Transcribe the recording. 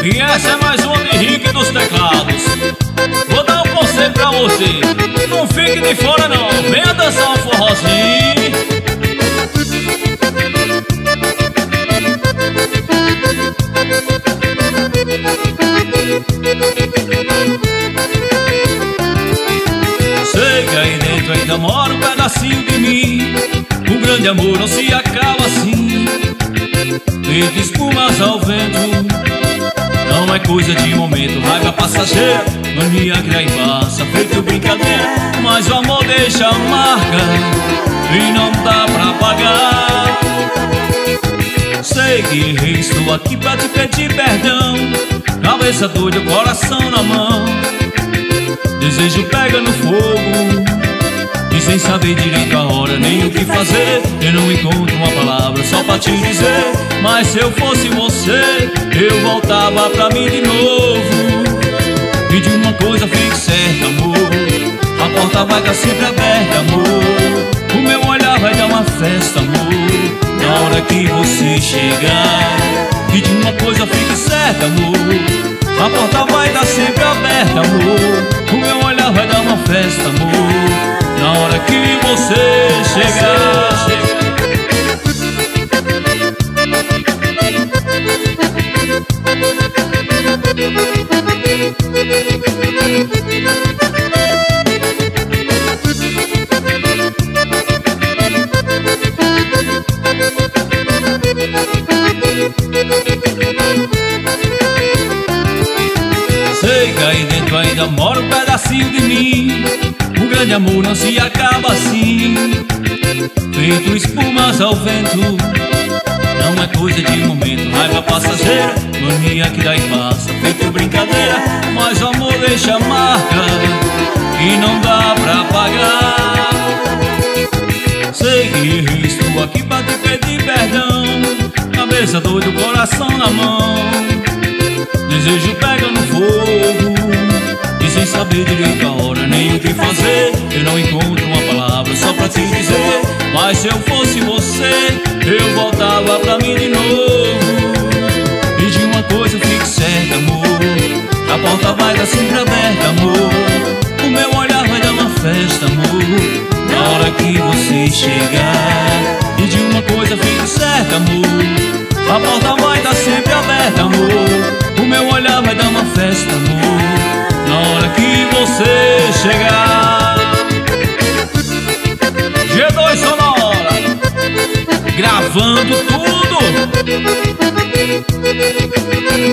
E essa é mais uma de Rick dos teclados. Vou dar um conselho pra você: não fique de fora não, venha dançar um forrozinho. Sei que aí dentro ainda mora um pedacinho de mim. Um grande amor não se acaba assim, feito espumas ao vento. Não é coisa de momento, raiva passageira, mania que aí passa, feito brincadeira. Mas o amor deixa marca e não dá pra pagar. Sei que errei, estou aqui pra te pedir perdão. Cabeça doida, coração na mão, desejo pega no fogo, e sem saber direito a hora nem o que fazer, eu não encontro uma palavra só pra te dizer. Mas se eu fosse você, eu voltava pra mim de novo. E de uma coisa fique certa, amor, a porta vai estar sempre aberta, amor. O meu olhar vai dar uma festa, amor, na hora que você chegar. E de uma coisa fique certa, amor, a porta vai estar sempre aberta, amor. O meu olhar vai dar uma festa, amor, na hora que você chegar. Sei que aí dentro ainda mora um pedacinho de mim. Um grande amor não se acaba assim, feito espumas ao vento. Não é coisa de momento, raiva passageira, mania que daí passa, feito brincadeira. Mas o amor deixa marca e não dá pra pagar. Sei que errei, estou aqui pra te pedir perdão. Cabeça doida, coração na mão, desejo pega no fogo, e sem saber direito a hora nem o que fazer, eu não encontro uma palavra só pra te dizer. Mas se eu fosse você, eu voltava pra mim de novo. E de uma coisa fique certa, amor, a porta vai estar sempre aberta, amor. O meu olhar vai dar uma festa, amor, na hora que você chegar. E de uma coisa fique certa, amor, a porta vai estar sempre aberta, amor. O meu olhar vai dar uma festa, amor, na hora que você chegar. G2 Sonora, gravando tudo.